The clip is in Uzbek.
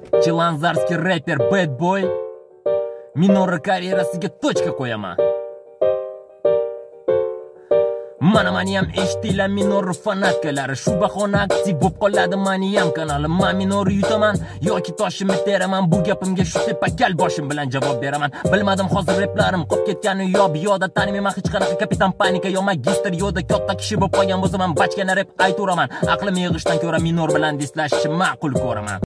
Chilanzarskiy rapper Bad Boy Minor karyerasiga tochka qo'yaman. Mani ham eshitdilar Minor fanatkalari, shu bahona aktiv bo'lib qoladi mani ham kanalim. Men Minor yutaman yoki toshimni teraman, bu gapimga shu tepakal boshim bilan javob beraman. Bilmadim hozir replarim qolib ketgani yo biyoda, tanimayman hech qanaqa kapitan panika yo magister yoda, katta kishi bo'lib qolgan bo'lsam ham bachkana rap ayturaman. Aqlim yig'ishdan ko'ra Minor bilan dislashishni ma'qul ko'raman.